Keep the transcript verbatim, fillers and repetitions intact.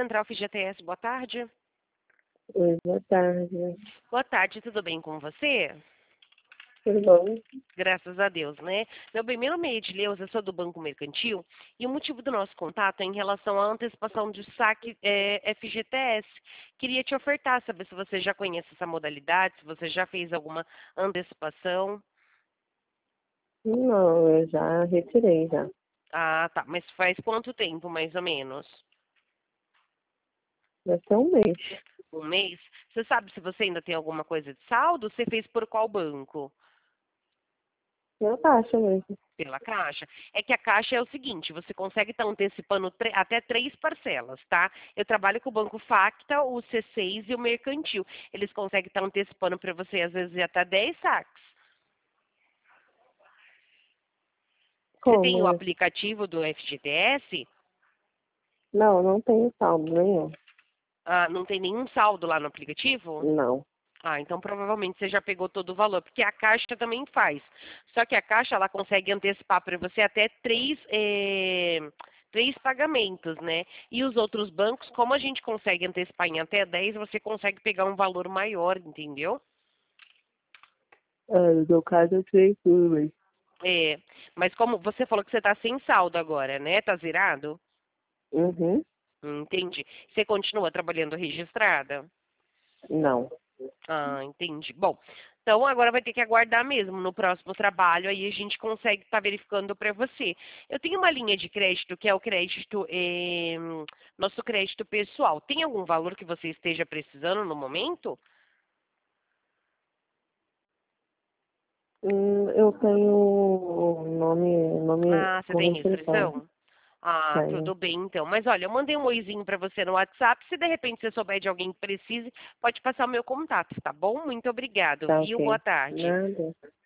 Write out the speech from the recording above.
Central F G T S, boa tarde. Oi, boa tarde. Boa tarde, tudo bem com você? Tudo bom? Graças a Deus, né? Meu bem, meu nome é Edileuza, eu sou do Banco Mercantil e o motivo do nosso contato é em relação à antecipação de saque é, F G T S. Queria te ofertar, saber se você já conhece essa modalidade, se você já fez alguma antecipação. Não, eu já retirei já. Ah, tá. Mas faz quanto tempo, mais ou menos? Vai ser um mês. Um mês? Você sabe se você ainda tem alguma coisa de saldo? Você fez por qual banco? Na taxa mesmo. Pela Caixa. É que a Caixa é o seguinte, você consegue estar antecipando tre- até três parcelas, tá? Eu trabalho com o Banco Facta, o C seis e o Mercantil. Eles conseguem estar antecipando para você, às vezes, até dez saques. Você tem o Como? aplicativo do F G T S? Não, não tenho saldo nenhum. Ah, não tem nenhum saldo lá no aplicativo? Não. Ah, então provavelmente você já pegou todo o valor, porque a Caixa também faz. Só que a Caixa, ela consegue antecipar para você até três, eh, três pagamentos, né? E os outros bancos, como a gente consegue antecipar em até dez, você consegue pegar um valor maior, entendeu? Ah, no meu caso eu tirei tudo mesmo. É, mas como você falou que você está sem saldo agora, né? Tá zerado? Uhum. Hum, Entendi. Você continua trabalhando registrada? Não. Ah, entendi. Bom, então agora vai ter que aguardar mesmo. No próximo trabalho, aí a gente consegue estar verificando para você. Eu tenho uma linha de crédito que é o crédito, eh, nosso crédito pessoal. Tem algum valor que você esteja precisando no momento? Hum, eu tenho nome, nome Ah, você com tem restrição. restrição? Ah, tudo Tenho. bem então. Mas olha, eu mandei um oizinho para você no WhatsApp. Se de repente você souber de alguém que precise, pode passar o meu contato, tá bom? Muito obrigado, Tá viu? Boa ok. tarde. Nada.